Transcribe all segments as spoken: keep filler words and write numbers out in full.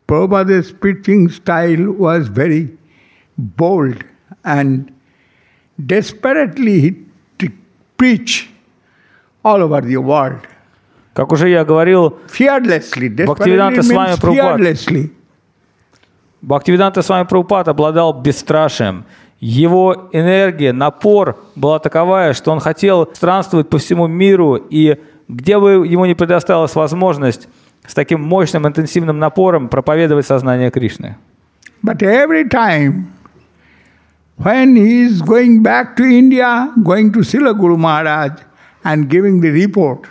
Prabhupada's preaching style was very bold and desperately to preach all over the world. Как уже я говорил, Fearlessly. Бхактивиданта Desperately Свами means Прабхупад fearlessly. Бхактивиданта Свами Прабхупад обладал бесстрашием. Его энергия, напор была таковая, что он хотел странствовать по всему миру, и где бы ему не предоставилась возможность с таким мощным, интенсивным напором проповедовать сознание Кришны. But every time when he is going back to India, going to Srila Guru Maharaj and giving the report,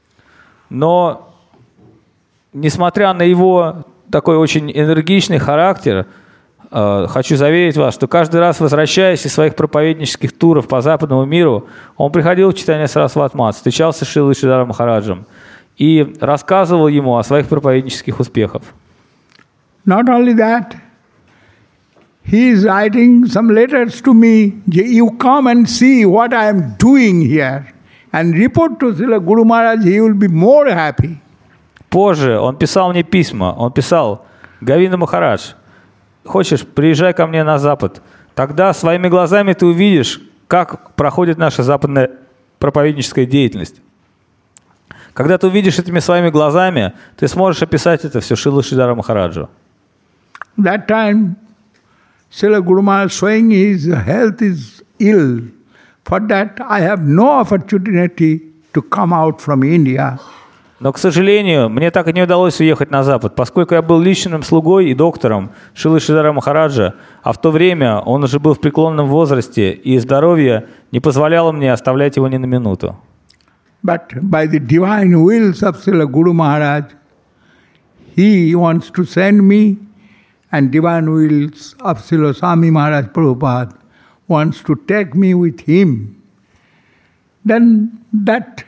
но, несмотря на его такой очень энергичный характер, э, хочу заверить вас, что каждый раз, возвращаясь из своих проповеднических туров по западному миру, он приходил в читание Сарасват Мат, встречался с Шрилой Шридаром Махараджем и рассказывал ему о своих проповеднических успехах. Not only that, he is writing some letters to me. You come and see what I am doing here and report to Srila Guru Maharaj, he will be more happy. Позже он писал мне письма. Он писал: Говинда Махарадж, хочешь, приезжай ко мне на Запад. Тогда своими глазами ты увидишь, как проходит наша западная проповедническая деятельность. Когда ты увидишь этими своими глазами, ты сможешь описать это все Шриле Шридару Махараджу. That time, Srila Guru Maharaj showing his health is ill. For that, I have no opportunity to come out from India. Но, к сожалению, мне так и не удалось уехать на Запад, поскольку я был личным слугой и доктором Шрилы Шридара Махараджа, а в то время он уже был в преклонном возрасте, и здоровье не позволяло мне оставлять его ни на минуту. But by the divine wills of Srila Guru Maharaj, he wants to send me, and divine wills of Srila Swami Maharaj Prabhupada wants to take me with him. Then that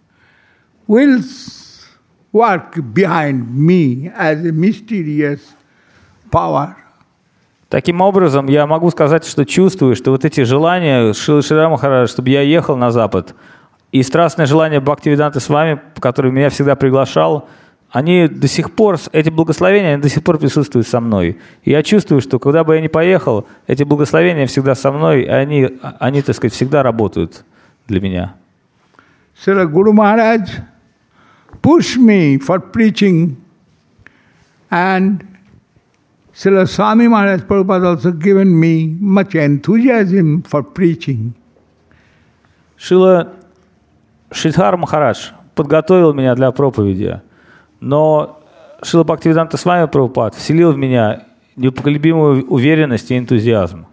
wills work behind me as a mysterious power. Таким образом, я могу сказать, что чувствую, что вот эти желания Шрилы Шридара Махараджа, чтобы я ехал на Запад, и страстное желание Бхактивиданты Свами, который меня всегда приглашал, они до сих пор, эти благословения, они до сих пор присутствуют со мной. И я чувствую, что куда бы я ни поехал, эти благословения всегда со мной, и они, они, так сказать, всегда работают для меня. Srila Guru Maharaj pushed me for preaching, and Srila Swami Maharaj Prabhupada also given me much enthusiasm for preaching. Шрила Шридхар Махарадж подготовил меня для проповеди, но Шрила Бхактивиданта Свами Прабхупад вселил в меня непоколебимую уверенность и энтузиазм.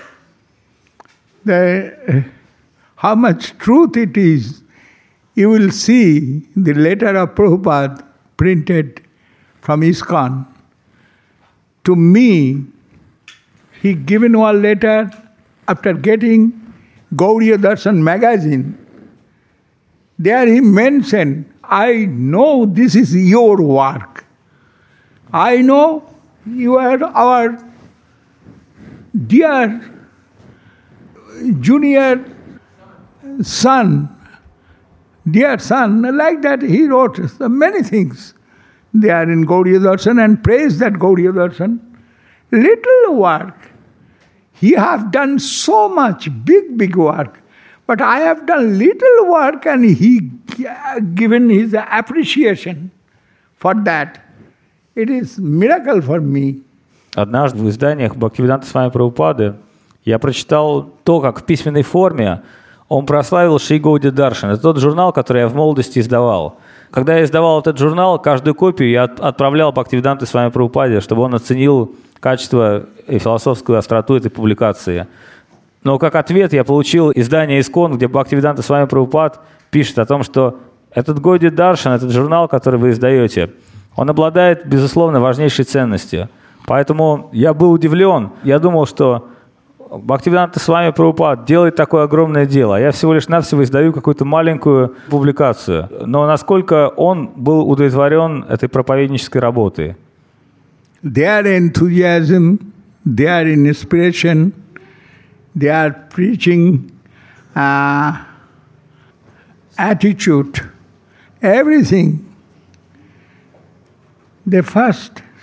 The, how much truth it is, you will see the letter of Prabhupada printed from ISKCON. To me, he given one letter after getting Gauriya Darshan magazine. There he mentioned, I know this is your work. I know you are our dear junior son, dear son. Like that he wrote many things. They are in Gauriya Darshan and praised that Gauriya Darshan. Little work. He have done so much, big, big work. But I have done little work and he given his appreciation for that. It is miracle for me. Однажды в изданиях Бхактивиданта Свами Прабхупады я прочитал то, как в письменной форме он прославил Шри Гаудия Даршан. Это тот журнал, который я в молодости издавал. Когда я издавал этот журнал, каждую копию я отправлял Бхактивиданте Свами Прабхупаде, чтобы он оценил качество и философскую остроту этой публикации. Но как ответ я получил издание ISKCON, где Бхактивиданта Свами Прабхупад пишет о том, что этот Гаудия Даршан, этот журнал, который вы издаете, он обладает, безусловно, важнейшей ценностью. Поэтому я был удивлен. Я думал, что Бхактивиданта Свами Прабхупад делает такое огромное дело, а я всего лишь навсего издаю какую-то маленькую публикацию. Но насколько он был удовлетворен этой проповеднической работой. Their enthusiasm, their inspiration, their preaching uh, attitude, everything. They first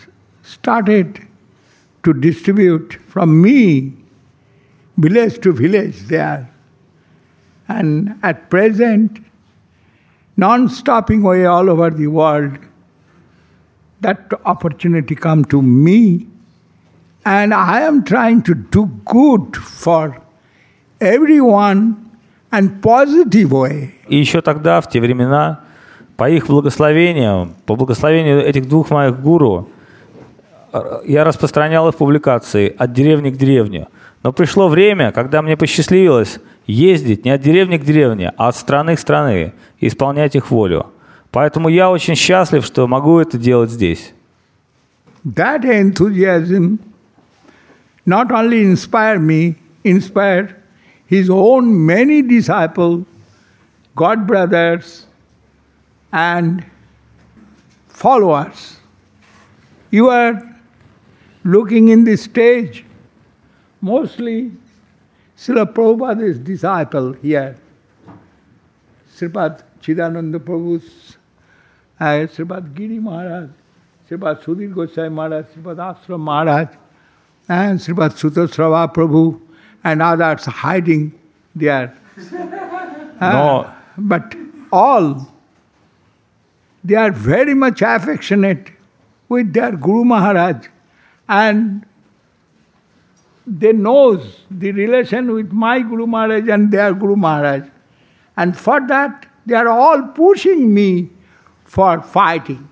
started to distribute from me, village to village there. And at present, non-stopping way all over the world, that opportunity come to me, and I am trying to do good for everyone and positive way. И еще тогда, в те времена, по их благословению, по благословению этих двух моих гуру, я распространял их публикации от деревни к деревне. Но пришло время, когда мне посчастливилось ездить не от деревни к деревне, а от страны к стране и исполнять их волю. Поэтому я очень счастлив, что могу это делать здесь. That enthusiasm not only inspired me, inspired his own many disciples, God brothers, and followers. You are looking in this stage, mostly Srila Prabhupada's disciple here. Sripad Chidananda Prabhu's, uh, Sripad Giri Maharaj, Sripad Sudhir Goswami Maharaj, Sripad Ashram Maharaj, and Sripad Sutasrava Prabhu, and others hiding there. uh, No. But all, they are very much affectionate with their Guru Maharaj, and they knows the relation with my Guru Maharaj and their Guru Maharaj. And for that, they are all pushing me for fighting.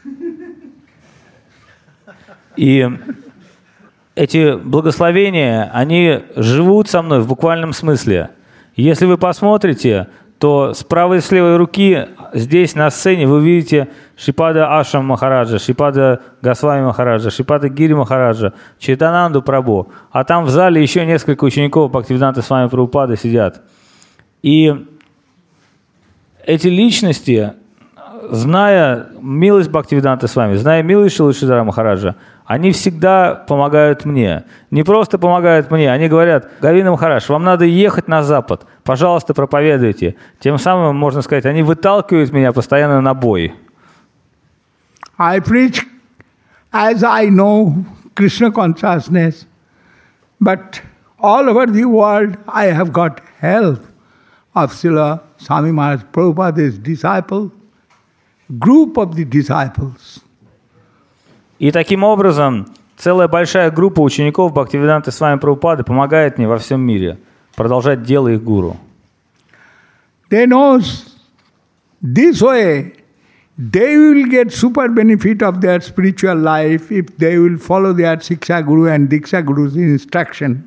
И эти благословения, они живут со мной в буквальном смысле. Если вы посмотрите, то с правой и с левой руки здесь на сцене вы увидите Шрипада Ашрам Махараджа, Шрипада Госвами Махараджа, Шрипада Гири Махараджа, Чайтананду Прабху. А там в зале еще несколько учеников Бхактивиданта Свами Прабхупады сидят. И эти личности, зная милость Бхактивиданта Свами, зная милость Шрилы Шридхара Махараджа, они всегда помогают мне. Не просто помогают мне, они говорят: Говинда Махарадж, вам надо ехать на Запад, пожалуйста, проповедуйте. Тем самым, можно сказать, они выталкивают меня постоянно на бой. I preach as I know Krishna consciousness, but all over the world I have got help of Srila Swami Maharaj Prabhupada's disciple, group of the disciples. И таким образом целая большая группа учеников Бхактивиданты Свами Прабхупады помогает мне во всем мире продолжать дело их гуру. They know this way they will get super benefit of their spiritual life if they will follow their Siksha Guru and Diksha Guru's instruction.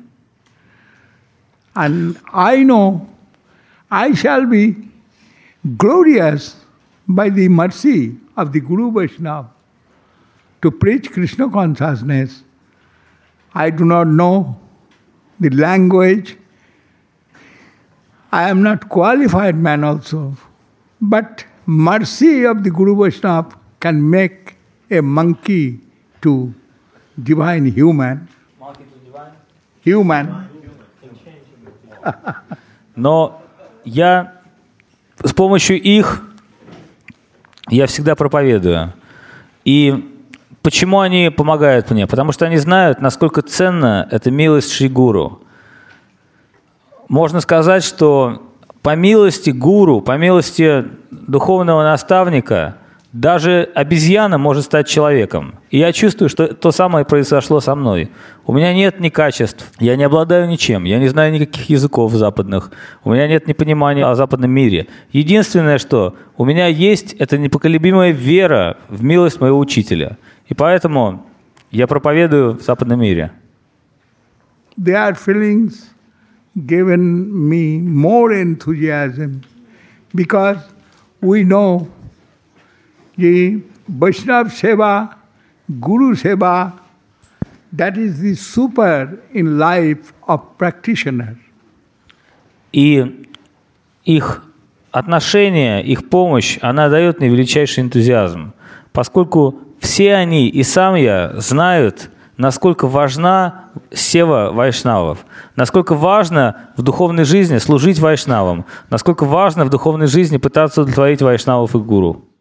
And I know I shall be glorious by the mercy of the Guru Vaishnava to preach Krishna consciousness. I do not know the language. I am not qualified man also. But mercy of the Guru Vaishnava can make a monkey to divine human. Monkey to divine? Human. Но я с помощью их я всегда проповедую. И почему они помогают мне? Потому что они знают, насколько ценна эта милость Шри Гуру. Можно сказать, что по милости гуру, по милости духовного наставника, даже обезьяна может стать человеком. И я чувствую, что то самое произошло со мной. У меня нет ни качеств, я не обладаю ничем, я не знаю никаких языков западных, у меня нет ни понимания о западном мире. Единственное, что у меня есть, это непоколебимая вера в милость моего учителя. И поэтому я проповедую в западном мире. Their feelings given me more enthusiasm because we know the Vaishnava Seva, Guru Seva, that is the super in life of practitioner. И их отношение, их помощь, она дает мне величайший энтузиазм, поскольку все они и сам я знают, насколько важна сева вайшнавов, насколько важно в духовной жизни служить вайшнавам, насколько важно в духовной жизни пытаться удовлетворить вайшнавов и гуру.